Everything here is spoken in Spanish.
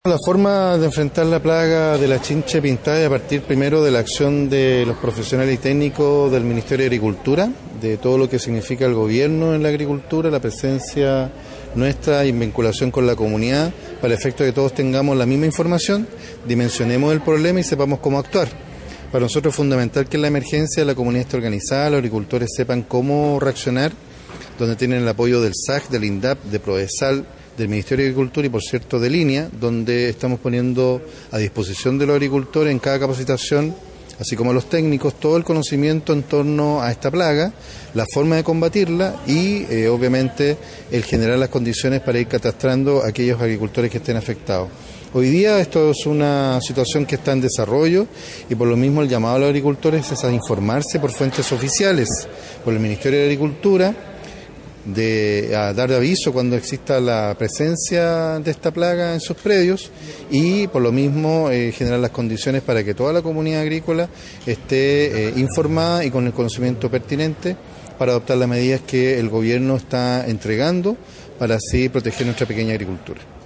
La forma de enfrentar la plaga de la chinche pintada es a partir primero de la acción de los profesionales y técnicos del Ministerio de Agricultura, de todo lo que significa el gobierno en la agricultura, la presencia nuestra y en vinculación con la comunidad, para el efecto de que todos tengamos la misma información, dimensionemos el problema y sepamos cómo actuar. Para nosotros es fundamental que en la emergencia la comunidad esté organizada, los agricultores sepan cómo reaccionar, donde tienen el apoyo del SAC, del INDAP, de Prodesal, del Ministerio de Agricultura y, por cierto, de Línea, donde estamos poniendo a disposición de los agricultores en cada capacitación, así como a los técnicos, todo el conocimiento en torno a esta plaga, la forma de combatirla y, obviamente, el generar las condiciones para ir catastrando a aquellos agricultores que estén afectados. Hoy día esto es una situación que está en desarrollo y por lo mismo el llamado a los agricultores es a informarse por fuentes oficiales, por el Ministerio de Agricultura, a dar aviso cuando exista la presencia de esta plaga en sus predios y por lo mismo generar las condiciones para que toda la comunidad agrícola esté informada y con el conocimiento pertinente para adoptar las medidas que el gobierno está entregando para así proteger nuestra pequeña agricultura.